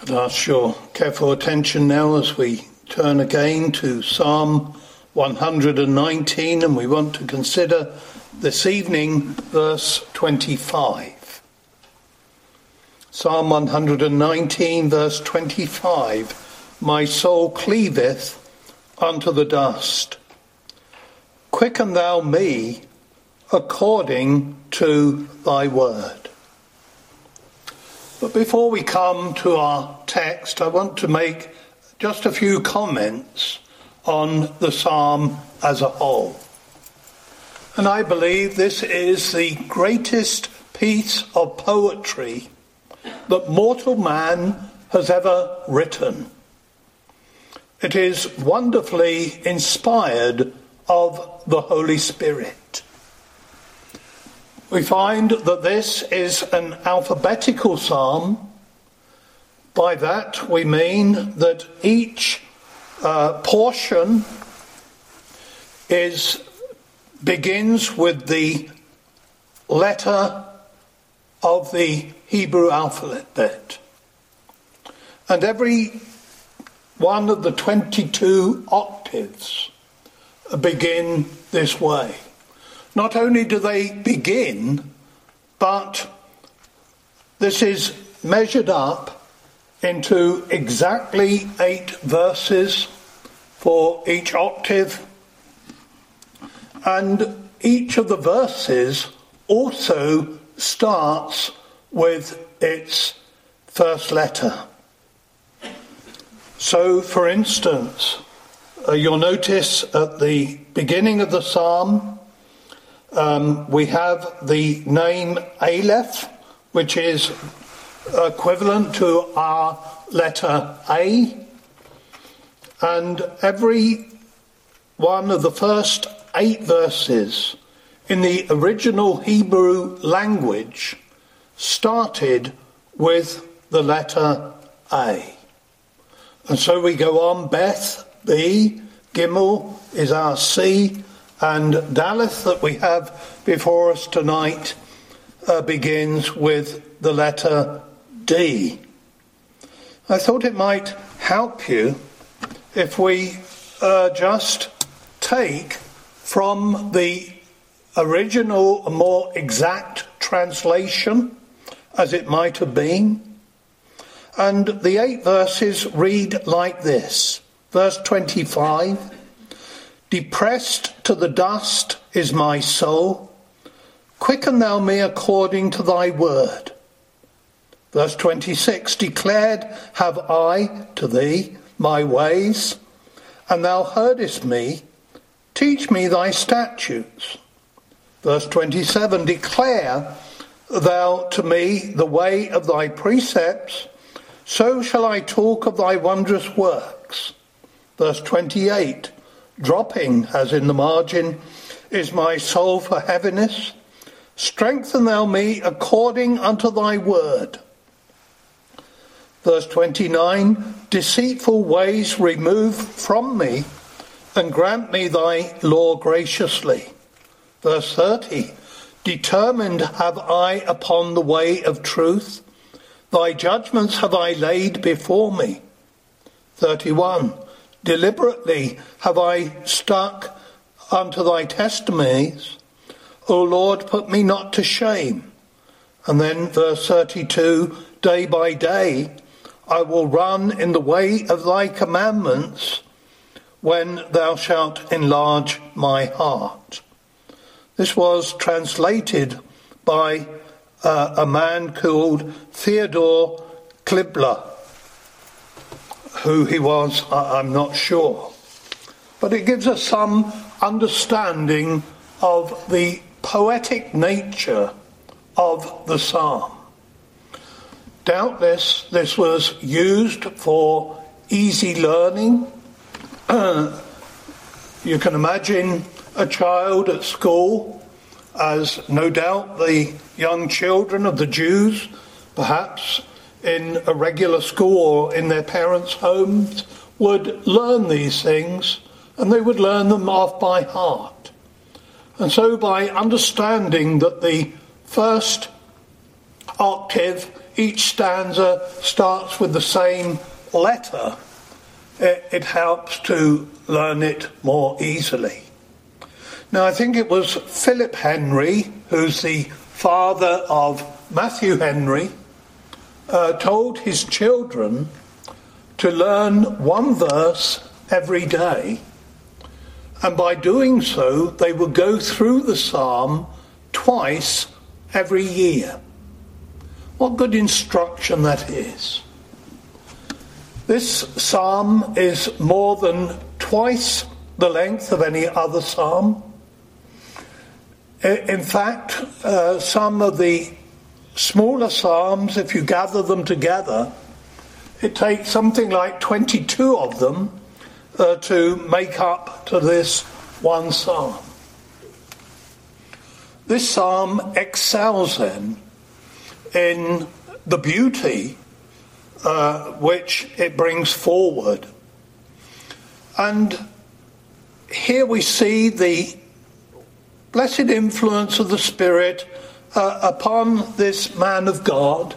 I'd ask your careful attention now as we turn again to Psalm 119, and we want to consider this evening verse 25. Psalm 119, verse 25. My soul cleaveth unto the dust. Quicken thou me according to thy word. But before we come to our text, I want to make just a few comments on the psalm as a whole. And I believe this is the greatest piece of poetry that mortal man has ever written. It is wonderfully inspired of the Holy Spirit. We find that this is an alphabetical psalm. By that we mean that each portion begins with the letter of the Hebrew alphabet. And every one of the 22 octaves begin this way. Not only do they begin, but this is measured up into exactly 8 verses for each octave. And each of the verses also starts with its first letter. So, for instance, you'll notice at the beginning of the psalm, we have the name Aleph, which is equivalent to our letter A. And every one of the first 8 verses in the original Hebrew language started with the letter A. And so we go on, Beth, B, Gimel is our C, and Daleth that we have before us tonight begins with the letter D. I thought it might help you if we just take from the original a more exact translation as it might have been. And the 8 verses read like this. Verse 25. Depressed to the dust is my soul. Quicken thou me according to thy word. Verse 26. Declared have I to thee my ways, and thou heardest me. Teach me thy statutes. Verse 27. Declare thou to me the way of thy precepts, so shall I talk of thy wondrous works. Verse 28. Dropping, as in the margin, is my soul for heaviness. Strengthen thou me according unto thy word. Verse 29. Deceitful ways remove from me, and grant me thy law graciously. Verse 30. Determined have I upon the way of truth. Thy judgments have I laid before me. 31. Deliberately have I stuck unto thy testimonies. O Lord, put me not to shame. And then verse 32, day by day I will run in the way of thy commandments when thou shalt enlarge my heart. This was translated by a man called Theodore Klibler. Who he was, I'm not sure. But it gives us some understanding of the poetic nature of the psalm. Doubtless this was used for easy learning. You can imagine a child at school, as no doubt the young children of the Jews, perhaps in a regular school or in their parents' homes, would learn these things, and they would learn them off by heart. And so by understanding that the first octave each stanza starts with the same letter, it helps to learn it more easily. Now, I think it was Philip Henry, who's the father of Matthew Henry, told his children to learn one verse every day, and by doing so they would go through the psalm twice every year. What good instruction that is. This psalm is more than twice the length of any other psalm. In fact, some of the smaller psalms, if you gather them together, it takes something like 22 of them to make up to this one psalm. This psalm excels then in the beauty which it brings forward. And here we see the blessed influence of the Spirit upon this man of God,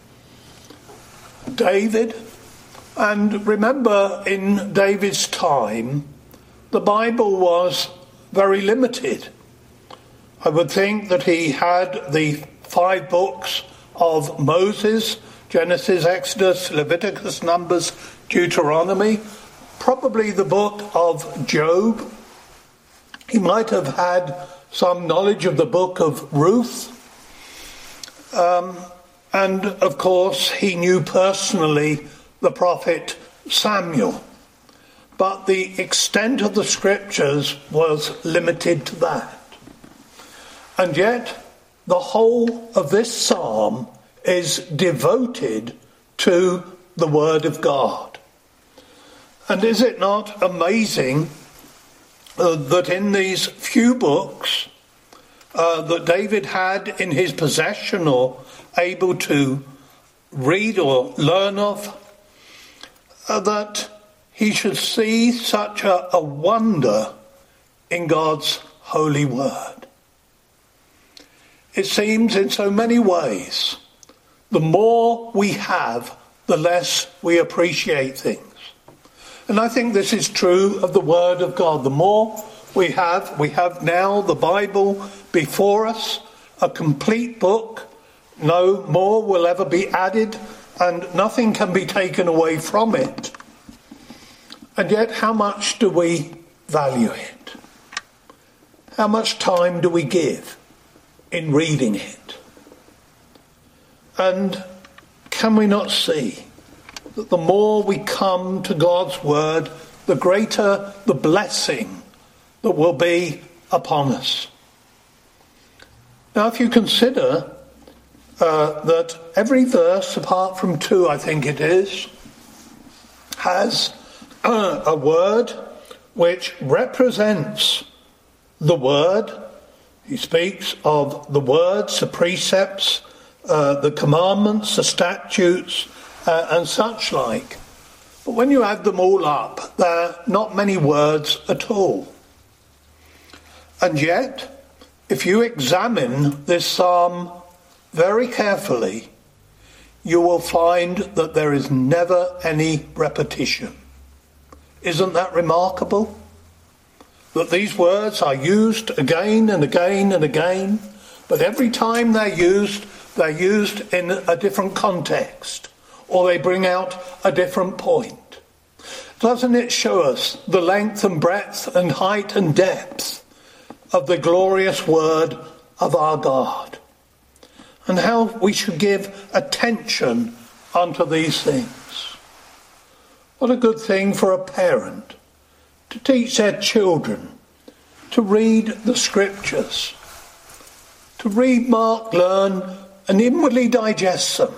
David. And remember, in David's time, the Bible was very limited. I would think that he had the 5 books of Moses: Genesis, Exodus, Leviticus, Numbers, Deuteronomy, probably the book of Job. He might have had some knowledge of the book of Ruth. And of course, he knew personally the prophet Samuel. But the extent of the scriptures was limited to that. And yet, the whole of this psalm is devoted to the Word of God. And is it not amazing that in these few books that David had in his possession or able to read or learn of, that he should see such a wonder in God's holy word? It seems in so many ways, the more we have, the less we appreciate things. And I think this is true of the Word of God. The more we have now the Bible before us, a complete book. No more will ever be added, and nothing can be taken away from it. And yet, how much do we value it? How much time do we give in reading it? And can we not see that the more we come to God's word, the greater the blessing that will be upon us? Now, if you consider that every verse, apart from 2, I think it is, has a word which represents the word. He speaks of the words, the precepts, the commandments, the statutes, and such like. But when you add them all up, there are not many words at all. And yet, if you examine this psalm very carefully, you will find that there is never any repetition. Isn't that remarkable? That these words are used again and again and again, but every time they're used in a different context, or they bring out a different point. Doesn't it show us the length and breadth and height and depth of the glorious word of our God? And how we should give attention unto these things. What a good thing for a parent to teach their children to read the scriptures, to read, mark, learn, and inwardly digest them.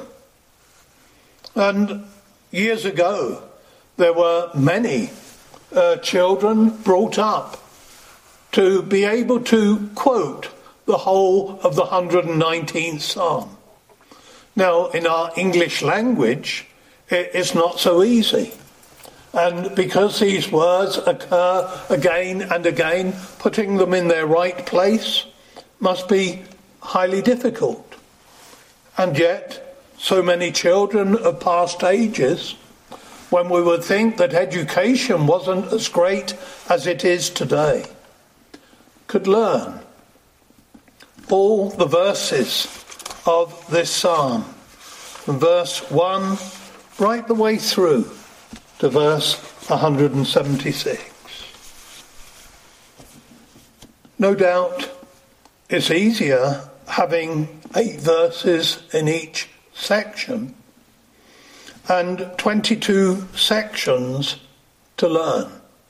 And years ago, there were many children brought up to be able to quote the whole of the 119th Psalm. Now, in our English language, it's not so easy. And because these words occur again and again, putting them in their right place must be highly difficult. And yet, so many children of past ages, when we would think that education wasn't as great as it is today, could learn all the verses of this psalm, from verse 1 right the way through to verse 176. No doubt it's easier having 8 verses in each section and 22 sections to learn.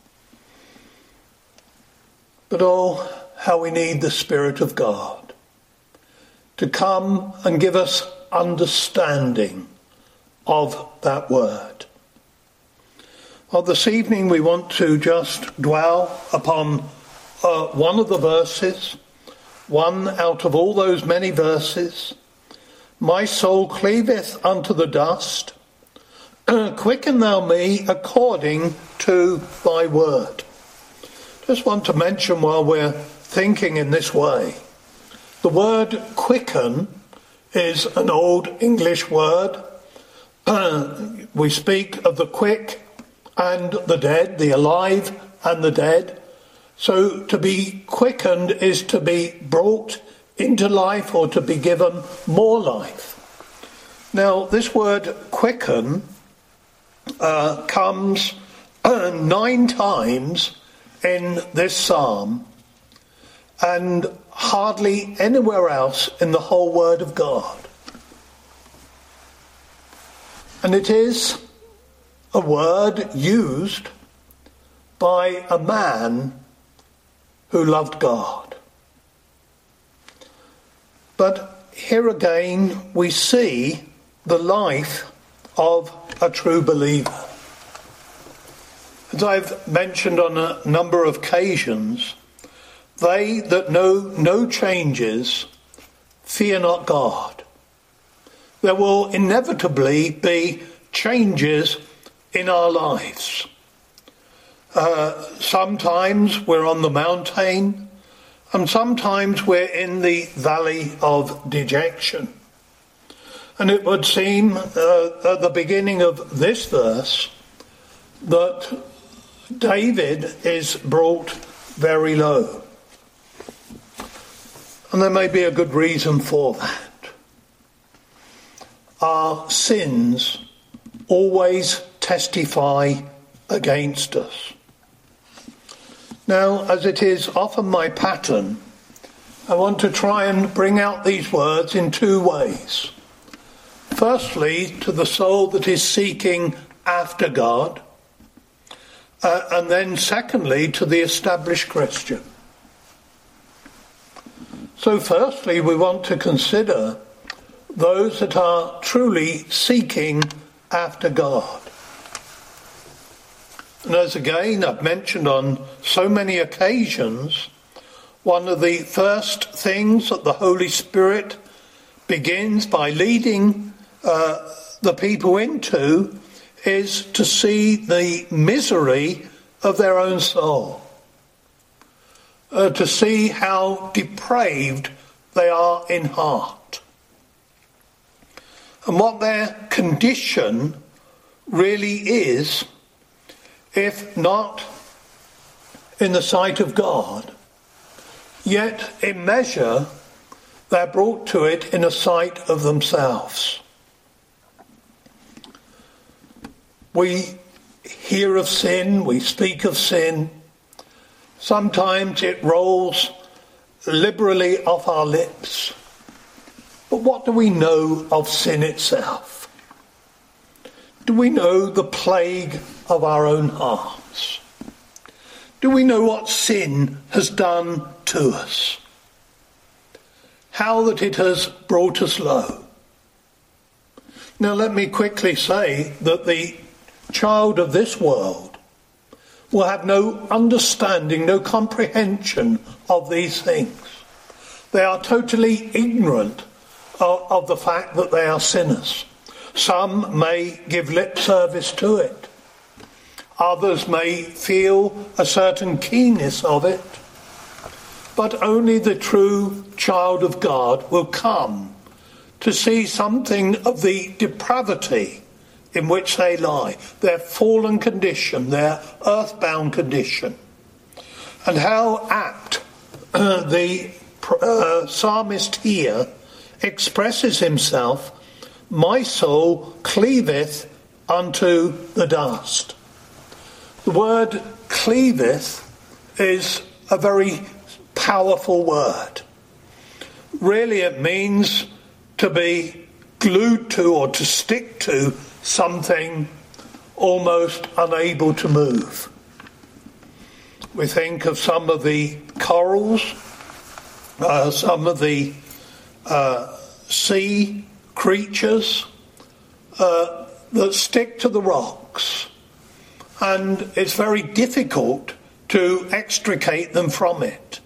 But oh, how we need the Spirit of God to come and give us understanding of that word. Well, this evening we want to just dwell upon one of the verses, one out of all those many verses. My soul cleaveth unto the dust, quicken thou me according to thy word. Just want to mention while we're thinking in this way, the word quicken is an old English word. We speak of the quick and the dead, the alive and the dead. So to be quickened is to be brought into life or to be given more life. Now, this word quicken comes 9 times in this psalm and hardly anywhere else in the whole Word of God. And it is a word used by a man who loved God. But here again we see the life of a true believer. As I've mentioned on a number of occasions, they that know no changes fear not God. There will inevitably be changes in our lives. Sometimes we're on the mountain, and sometimes we're in the valley of dejection. And it would seem at the beginning of this verse that David is brought very low. And there may be a good reason for that. Our sins always testify against us. Now, as it is often my pattern, I want to try and bring out these words in 2 ways. Firstly, to the soul that is seeking after God, and then secondly, to the established Christian. So firstly, we want to consider those that are truly seeking after God. And as again I've mentioned on so many occasions, one of the first things that the Holy Spirit begins by leading the people into is to see the misery of their own soul, to see how depraved they are in heart, and what their condition really is, if not in the sight of God, yet in measure they're brought to it in a sight of themselves. We hear of sin, we speak of sin. Sometimes it rolls liberally off our lips. But what do we know of sin itself? Do we know the plague of our own hearts? Do we know what sin has done to us? How that it has brought us low? Now let me quickly say that the child of this world will have no understanding, no comprehension of these things. They are totally ignorant of the fact that they are sinners. Some may give lip service to it. Others may feel a certain keenness of it. But only the true child of God will come to see something of the depravity in which they lie, their fallen condition, their earthbound condition, and how apt the psalmist here expresses himself, "My soul cleaveth unto the dust." The word cleaveth is a very powerful word. Really, it means to be glued to or to stick to something almost unable to move. We think of some of the corals, some of the sea creatures that stick to the rocks, and it's very difficult to extricate them from it.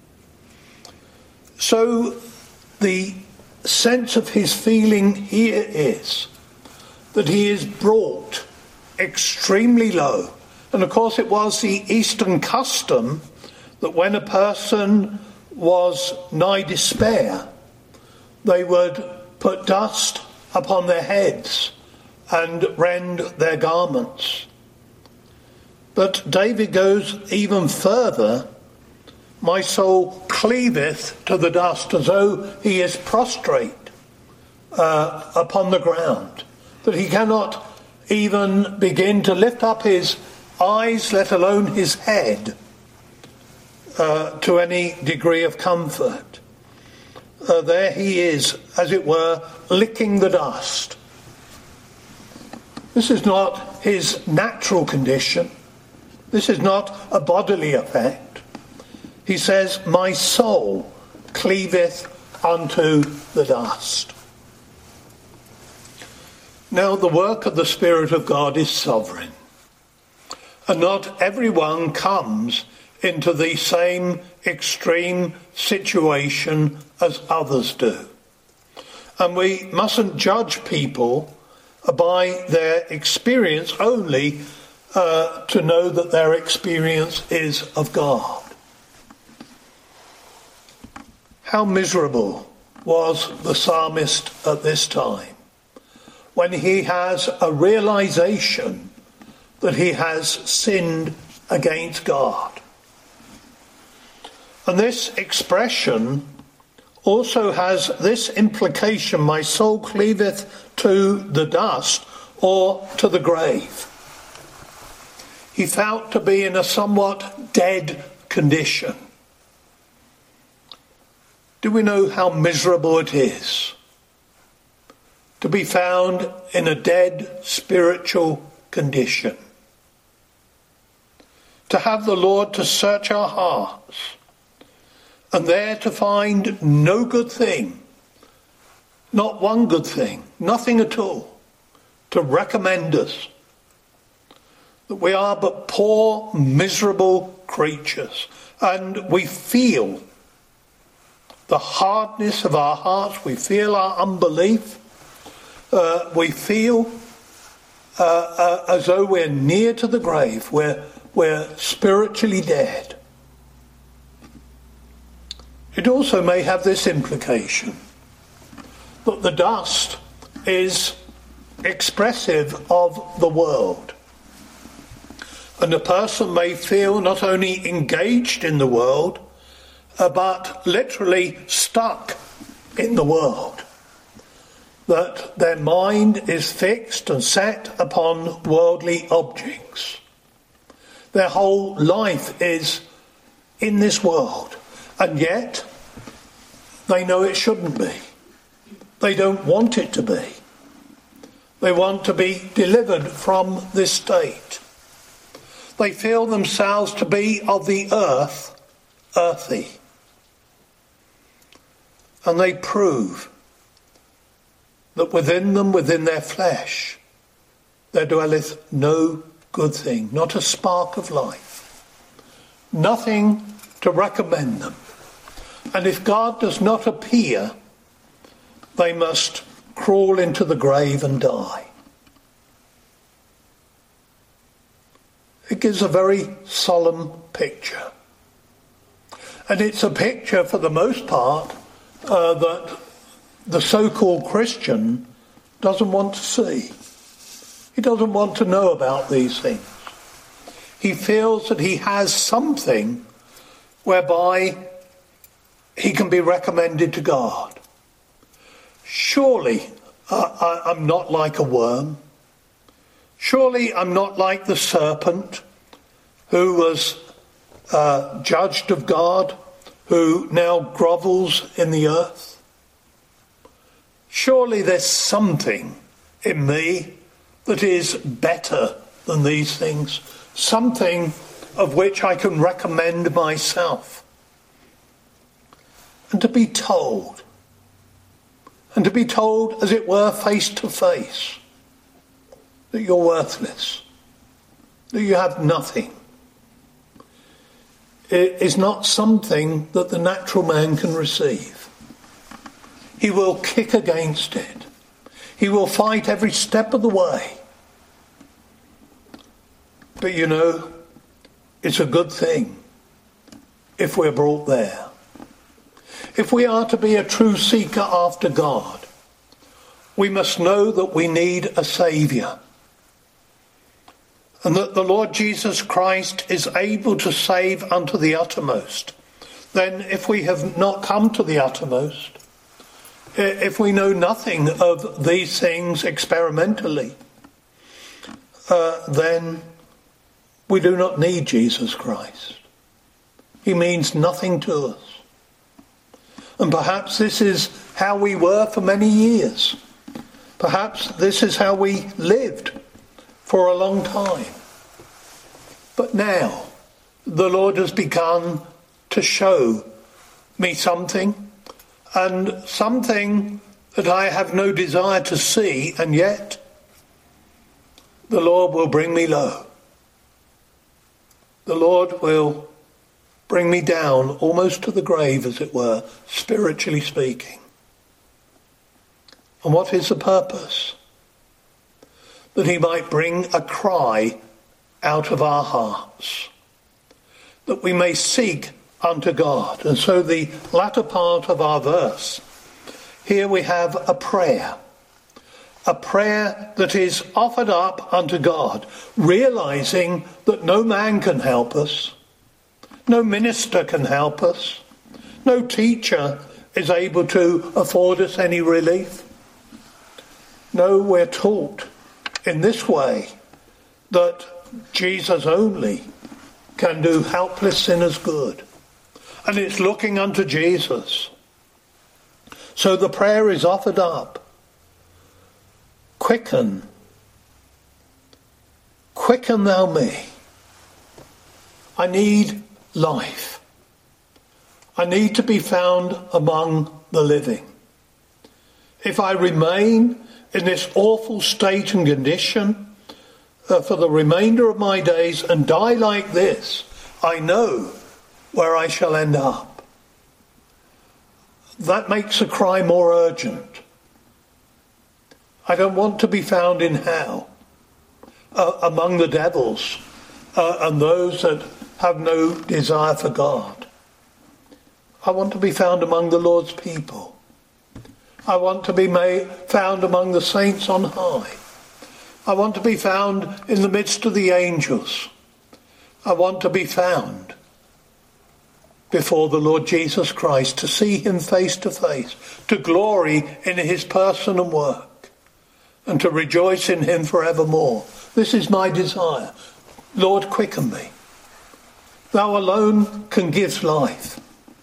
So the sense of his feeling here is that he is brought extremely low. And of course it was the Eastern custom that when a person was nigh despair, they would put dust upon their heads and rend their garments. But David goes even further. My soul cleaveth to the dust, as though he is prostrate upon the ground, that he cannot even begin to lift up his eyes, let alone his head, to any degree of comfort. There he is, as it were, licking the dust. This is not his natural condition. This is not a bodily effect. He says, my soul cleaveth unto the dust. Now, the work of the Spirit of God is sovereign. And not everyone comes into the same extreme situation as others do. And we mustn't judge people by their experience only to know that their experience is of God. How miserable was the psalmist at this time when he has a realization that he has sinned against God. And this expression also has this implication, my soul cleaveth to the dust or to the grave. He felt to be in a somewhat dead condition. Do we know how miserable it is to be found in a dead spiritual condition? To have the Lord to search our hearts and there to find no good thing, not one good thing, nothing at all, to recommend us. That we are but poor, miserable creatures, and we feel the hardness of our hearts, we feel our unbelief, we feel as though we're near to the grave, we're spiritually dead. It also may have this implication, that the dust is expressive of the world. And a person may feel not only engaged in the world, but literally stuck in the world. That their mind is fixed and set upon worldly objects. Their whole life is in this world, and yet they know it shouldn't be. They don't want it to be. They want to be delivered from this state. They feel themselves to be of the earth, earthy. And they prove that within them, within their flesh, there dwelleth no good thing, not a spark of life, nothing to recommend them. And if God does not appear, they must crawl into the grave and die. It gives a very solemn picture. And it's a picture, for the most part, that the so-called Christian doesn't want to see. He doesn't want to know about these things. He feels that he has something whereby he can be recommended to God. Surely I'm not like a worm. Surely I'm not like the serpent who was judged of God, who now grovels in the earth. Surely there's something in me that is better than these things, something of which I can recommend myself. And to be told, as it were, face to face, that you're worthless, that you have nothing, it is not something that the natural man can receive. He will kick against it. He will fight every step of the way. But you know, it's a good thing if we're brought there. If we are to be a true seeker after God, we must know that we need a Saviour, and that the Lord Jesus Christ is able to save unto the uttermost. Then if we have not come to the uttermost, if we know nothing of these things experimentally, then we do not need Jesus Christ. He means nothing to us. And perhaps this is how we were for many years. Perhaps this is how we lived for a long time. But now the Lord has begun to show me something, and something that I have no desire to see, and yet the Lord will bring me low. The Lord will bring me down almost to the grave, as it were, spiritually speaking. And what is the purpose? That he might bring a cry out of our hearts, that we may seek unto God. And so the latter part of our verse, here we have a prayer that is offered up unto God, realizing that no man can help us, no minister can help us, no teacher is able to afford us any relief. No, we're taught in this way that Jesus only can do helpless sinners good. And it's looking unto Jesus. So the prayer is offered up. Quicken thou me. I need life. I need to be found among the living. If I remain in this awful state and condition for the remainder of my days and die like this, I know where I shall end up. That makes the cry more urgent. I don't want to be found in hell, among the devils and those that have no desire for God. I want to be found among the Lord's people. I want to be found among the saints on high. I want to be found in the midst of the angels. I want to be found before the Lord Jesus Christ, to see him face to face, to glory in his person and work, and to rejoice in him forevermore. This is my desire. Lord, quicken me. Thou alone can give life.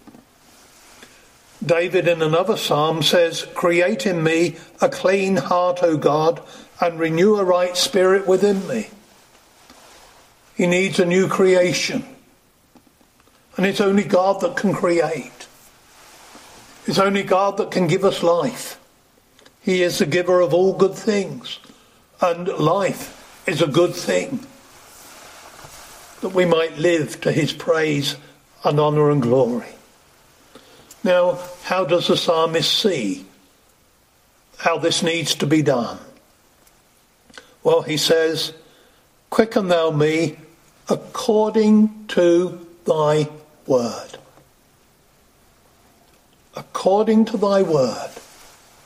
David in another psalm says, create in me a clean heart, O God, and renew a right spirit within me. He needs a new creation. And it's only God that can create. It's only God that can give us life. He is the giver of all good things. And life is a good thing, that we might live to his praise and honour and glory. Now, how does the psalmist see how this needs to be done? Well, he says, quicken thou me according to thy word. According to thy word.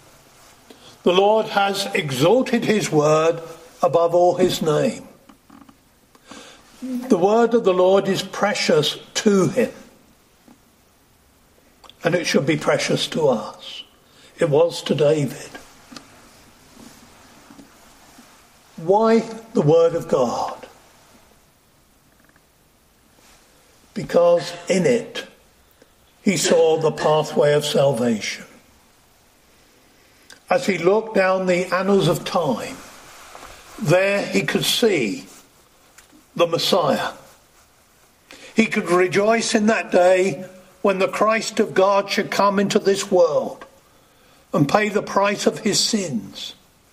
The Lord has exalted his word above all his name. The word of the Lord is precious to him. And it should be precious to us. It was to David. Why the word of God? Because in it he saw the pathway of salvation. As he looked down the annals of time, there he could see the Messiah. He could rejoice in that day when the Christ of God should come into this world and pay the price of his sins.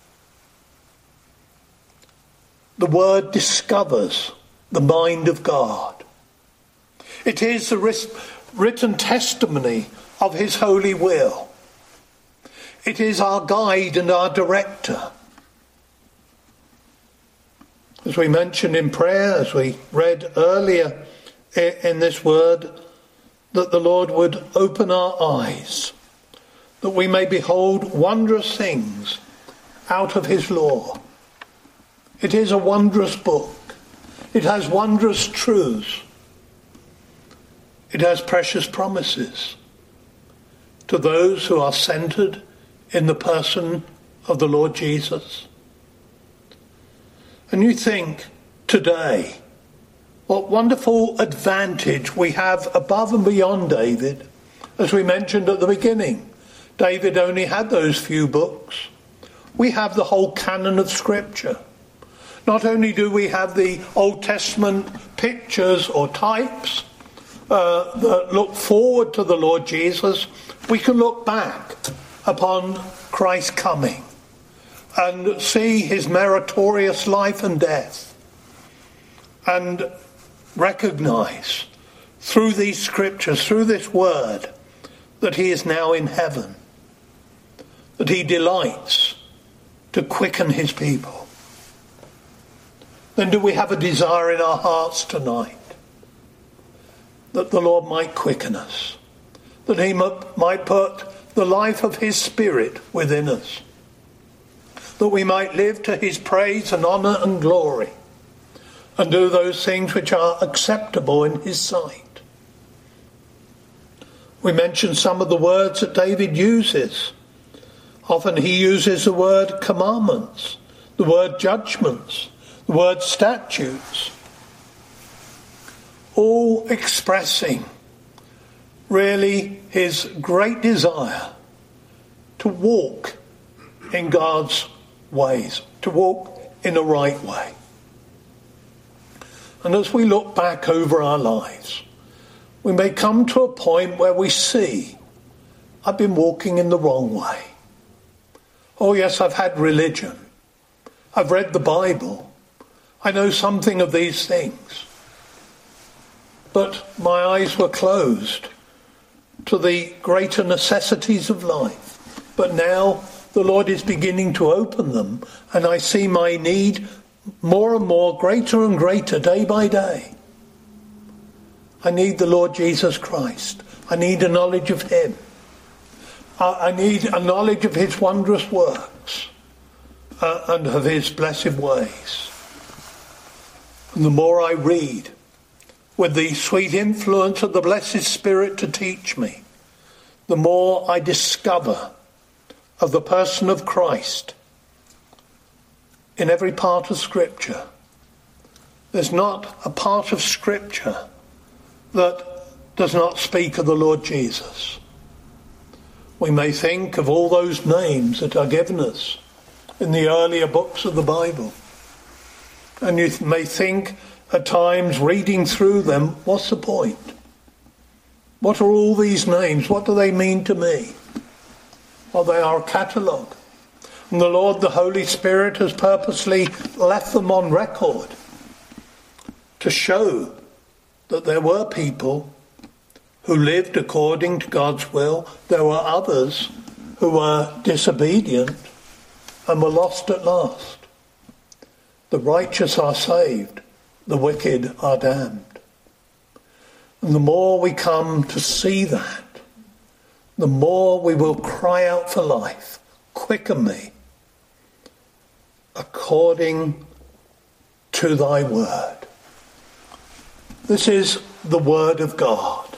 The word discovers the mind of God. It is the written testimony of his holy will. It is our guide and our director. As we mentioned in prayer, as we read earlier in this word, that the Lord would open our eyes, that we may behold wondrous things out of his law. It is a wondrous book. It has wondrous truths. It has precious promises to those who are centered in the person of the Lord Jesus. And you think today, what wonderful advantage we have above and beyond David. As we mentioned at the beginning, David only had those few books. We have the whole canon of Scripture. Not only do we have the Old Testament pictures or types that look forward to the Lord Jesus, we can look back upon Christ's coming and see his meritorious life and death, and recognize through these scriptures, through this word, that he is now in heaven, that he delights to quicken his people. Then do we have a desire in our hearts tonight that the Lord might quicken us, that he might put the life of his Spirit within us, that we might live to his praise and honour and glory, and do those things which are acceptable in his sight. We mentioned some of the words that David uses. Often he uses the word commandments, the word judgments, the word statutes, all expressing really his great desire to walk in God's ways, to walk in a right way. And as we look back over our lives, we may come to a point where we see, I've been walking in the wrong way. Oh yes, I've had religion. I've read the Bible. I know something of these things. But my eyes were closed to the greater necessities of life. But now the Lord is beginning to open them, and I see my need more and more, greater and greater, day by day. I need the Lord Jesus Christ. I need a knowledge of him. I need a knowledge of his wondrous works and of his blessed ways. And the more I read, with the sweet influence of the blessed Spirit to teach me, the more I discover of the person of Christ in every part of Scripture. There's not a part of Scripture that does not speak of the Lord Jesus. We may think of all those names that are given us in the earlier books of the Bible. And you may think at times, reading through them, what's the point? What are all these names? What do they mean to me? Well, they are a catalogue. And the Lord, the Holy Spirit, has purposely left them on record to show that there were people who lived according to God's will. There were others who were disobedient and were lost at last. The righteous are saved, the wicked are damned. And the more we come to see that, the more we will cry out for life. Quicken me, according to thy word. This is the word of God.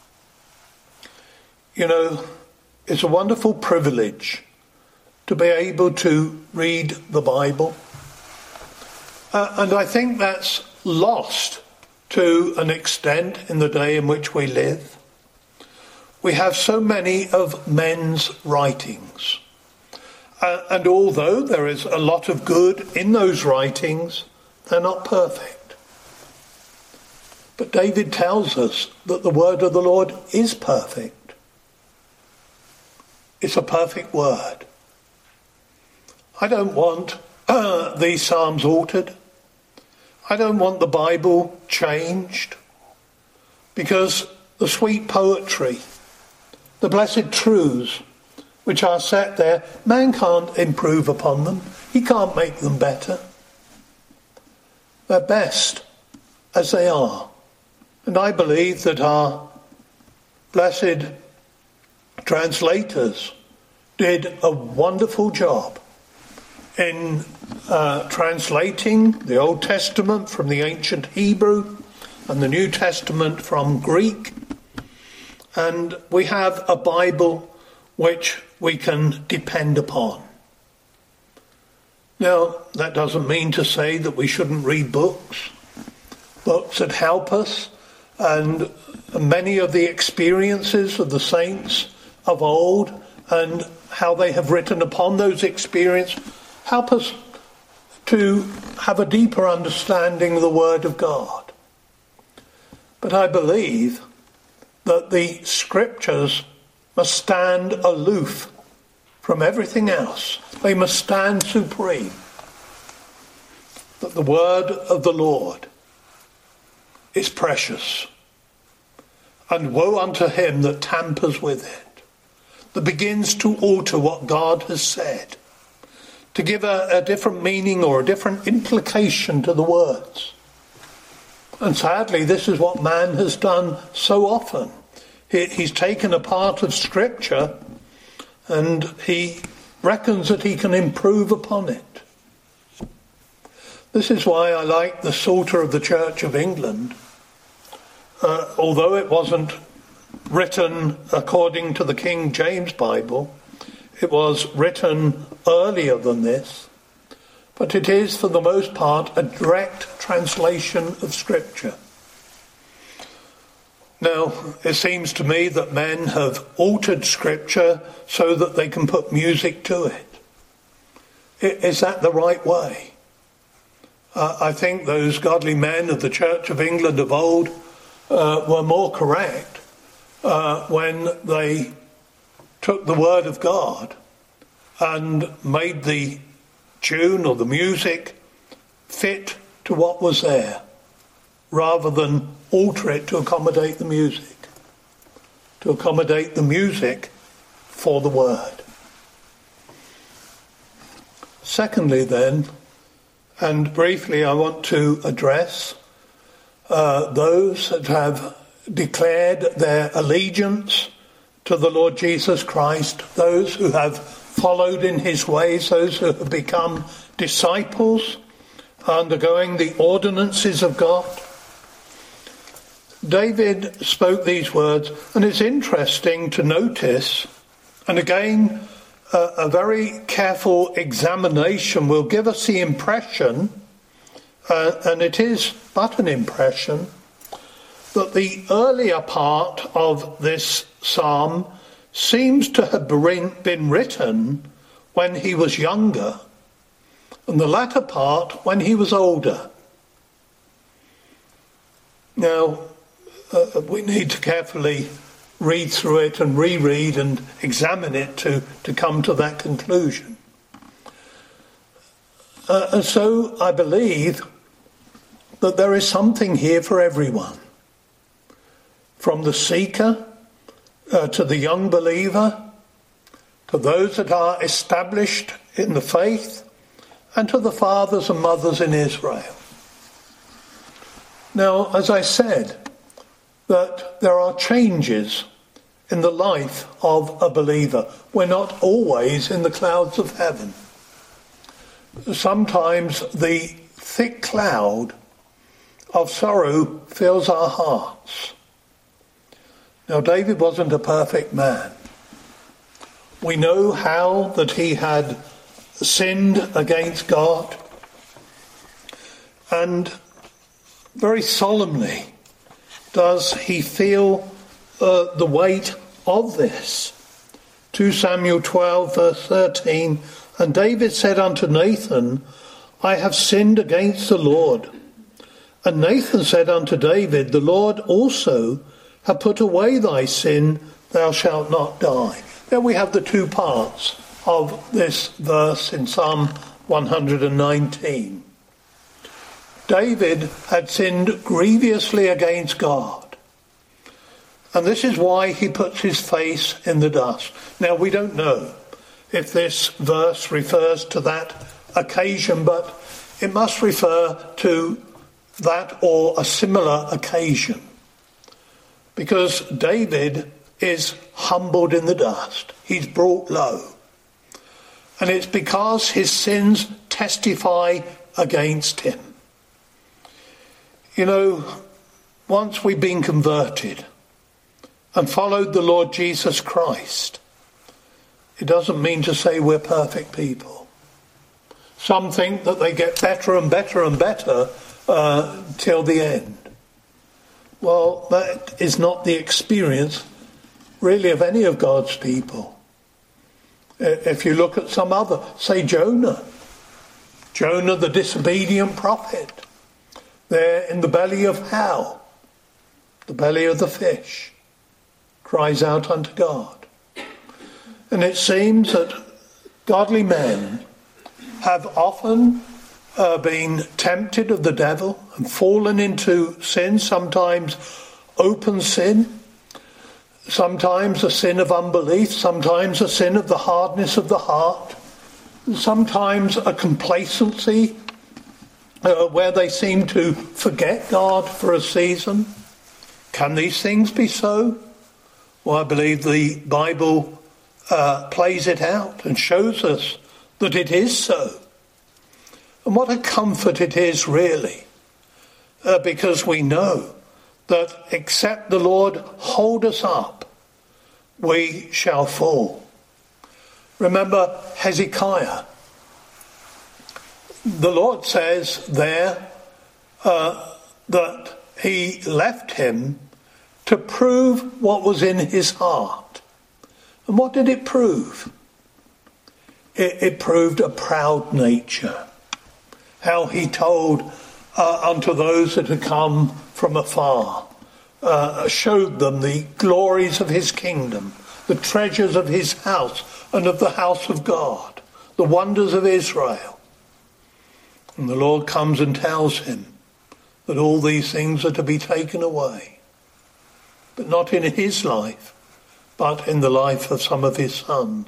You know, it's a wonderful privilege to be able to read the Bible. And I think that's lost to an extent in the day in which we live. We have so many of men's writings. And although there is a lot of good in those writings, they're not perfect. But David tells us that the word of the Lord is perfect. It's a perfect word. I don't want these Psalms altered. I don't want the Bible changed, because the sweet poetry, the blessed truths which are set there, man can't improve upon them. He can't make them better. They're best as they are. And I believe that our blessed translators did a wonderful job in translating the Old Testament from the ancient Hebrew and the New Testament from Greek. And we have a Bible which we can depend upon. Now, that doesn't mean to say that we shouldn't read books that help us, and many of the experiences of the saints of old and how they have written upon those experiences help us to have a deeper understanding of the Word of God. But I believe that the Scriptures must stand aloof from everything else. They must stand supreme. That the word of the Lord is precious. And woe unto him that tampers with it, that begins to alter what God has said, to give a different meaning or a different implication to the words. And sadly, this is what man has done so often. He's taken a part of Scripture and he reckons that he can improve upon it. This is why I like the Psalter of the Church of England. Although it wasn't written according to the King James Bible, it was written earlier than this, but it is for the most part a direct translation of Scripture. Now, it seems to me that men have altered Scripture so that they can put music to it. Is that the right way? I think those godly men of the Church of England of old were more correct when they took the Word of God and made the tune or the music fit to what was there, rather than alter it to accommodate the music for the word. Secondly then, and briefly I want to address those that have declared their allegiance to the Lord Jesus Christ, those who have followed in his ways, those who have become disciples, undergoing the ordinances of God. David spoke these words, and it's interesting to notice, and again, a very careful examination will give us the impression, and it is but an impression, that the earlier part of this psalm seems to have been written when he was younger, and the latter part when he was older. Now, we need to carefully read through it and reread and examine it to come to that conclusion. And so I believe that there is something here for everyone. From the seeker to the young believer, to those that are established in the faith, and to the fathers and mothers in Israel. Now, as I said, that there are changes in the life of a believer. We're not always in the clouds of heaven. sometimes the thick cloud of sorrow fills our hearts. Now, David wasn't a perfect man. We know how that he had sinned against God, and very solemnly does he feel the weight of this. 2 Samuel 12 verse 13, and David said unto Nathan, I have sinned against the Lord. And Nathan said unto David, the Lord also hath put away thy sin, thou shalt not die. There we have the two parts of this verse in Psalm 119. David had sinned grievously against God. And this is why he puts his face in the dust. Now, we don't know if this verse refers to that occasion, but it must refer to that or a similar occasion. Because David is humbled in the dust. He's brought low. And it's because his sins testify against him. You know, once we've been converted and followed the Lord Jesus Christ, it doesn't mean to say we're perfect people. Some think that they get better and better and better till the end. Well, that is not the experience really of any of God's people. If you look at some other, say Jonah the disobedient prophet, there in the belly of hell, the belly of the fish, cries out unto God. And it seems that godly men have often been tempted of the devil and fallen into sin, sometimes open sin, sometimes a sin of unbelief, sometimes a sin of the hardness of the heart, sometimes a complacency where they seem to forget God for a season. Can these things be so? Well, I believe the Bible plays it out and shows us that it is so. And what a comfort it is, really, because we know that except the Lord hold us up, we shall fall. Remember Hezekiah. The Lord says there that he left him to prove what was in his heart. And what did it prove? It proved a proud nature. How he told unto those that had come from afar, showed them the glories of his kingdom, the treasures of his house and of the house of God, the wonders of Israel. And the Lord comes and tells him that all these things are to be taken away, but not in his life, but in the life of some of his sons.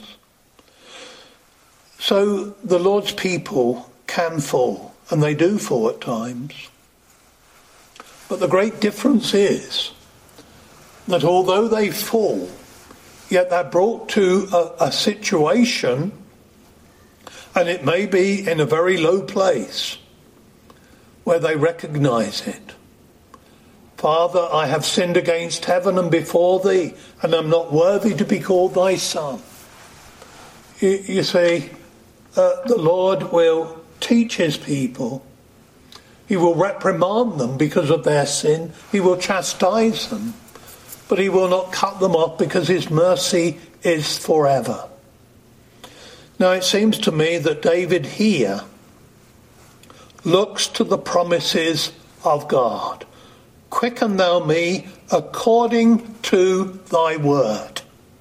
So the Lord's people can fall, and they do fall at times. But the great difference is that although they fall, yet they're brought to a situation, and it may be in a very low place, where they recognize it. Father, I have sinned against heaven and before thee, and am not worthy to be called thy son. You see, the Lord will teach his people. He will reprimand them because of their sin. He will chastise them, but he will not cut them off because his mercy is forever. Now it seems to me that David here looks to the promises of God. Quicken thou me according to thy word.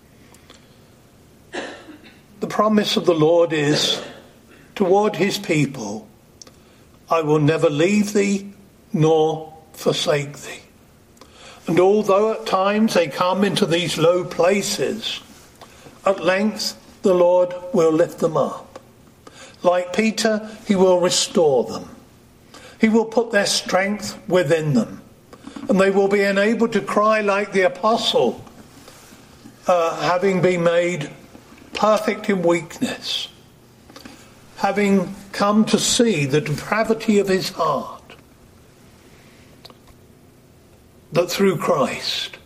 The promise of the Lord is toward his people, I will never leave thee nor forsake thee. And although at times they come into these low places, at length the Lord will lift them up. Like Peter, he will restore them. He will put their strength within them. And they will be enabled to cry like the apostle, having been made perfect in weakness, having come to see the depravity of his heart, that through Christ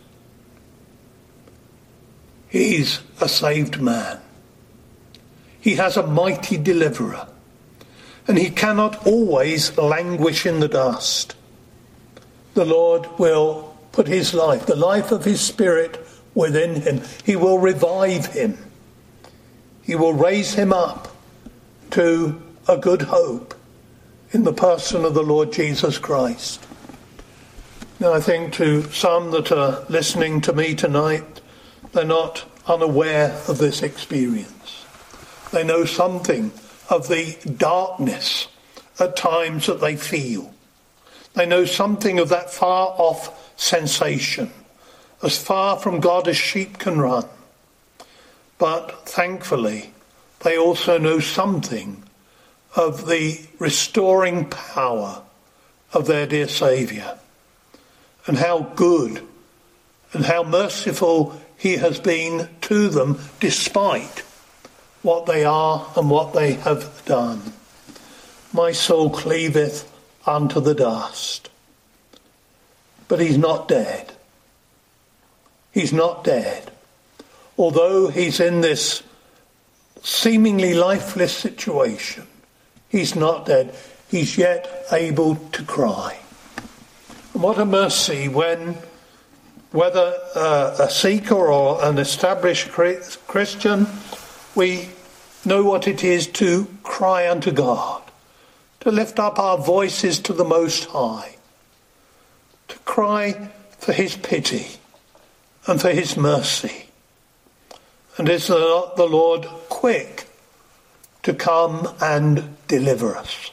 he's a saved man. He has a mighty deliverer, and he cannot always languish in the dust. The Lord will put his life, the life of his Spirit, within him. He will revive him. He will raise him up to a good hope in the person of the Lord Jesus Christ. Now, I think to some that are listening to me tonight, they're not unaware of this experience. They know something of the darkness at times that they feel. They know something of that far off sensation, as far from God as sheep can run. But thankfully, they also know something of the restoring power of their dear Saviour, and how good and how merciful he has been to them despite what they are and what they have done. My soul cleaveth unto the dust. But he's not dead. He's not dead. Although he's in this seemingly lifeless situation, he's not dead. He's yet able to cry. And what a mercy when, whether a seeker or an established Christian, we know what it is to cry unto God, to lift up our voices to the Most High, to cry for his pity and for his mercy. And is not the Lord quick to come and deliver us?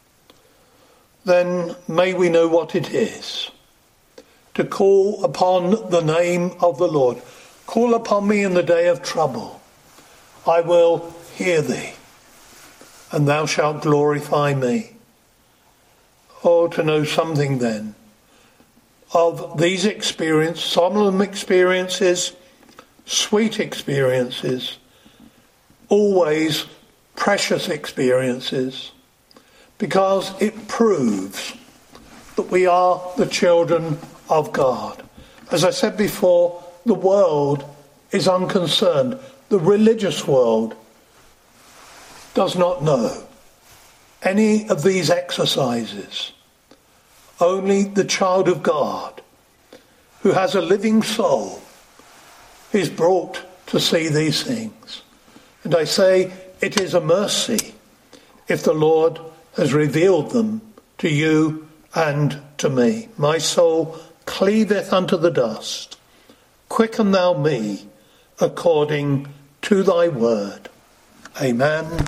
Then may we know what it is to call upon the name of the Lord. Call upon me in the day of trouble. I will hear thee, and thou shalt glorify me. Oh, to know something then of these experiences, solemn experiences, sweet experiences, always precious experiences, because it proves that we are the children of God. As I said before, the world is unconcerned. The religious world does not know any of these exercises. Only the child of God, who has a living soul, is brought to see these things. And I say it is a mercy if the Lord has revealed them to you and to me. My soul cleaveth unto the dust. Quicken thou me according to thy word. Amen.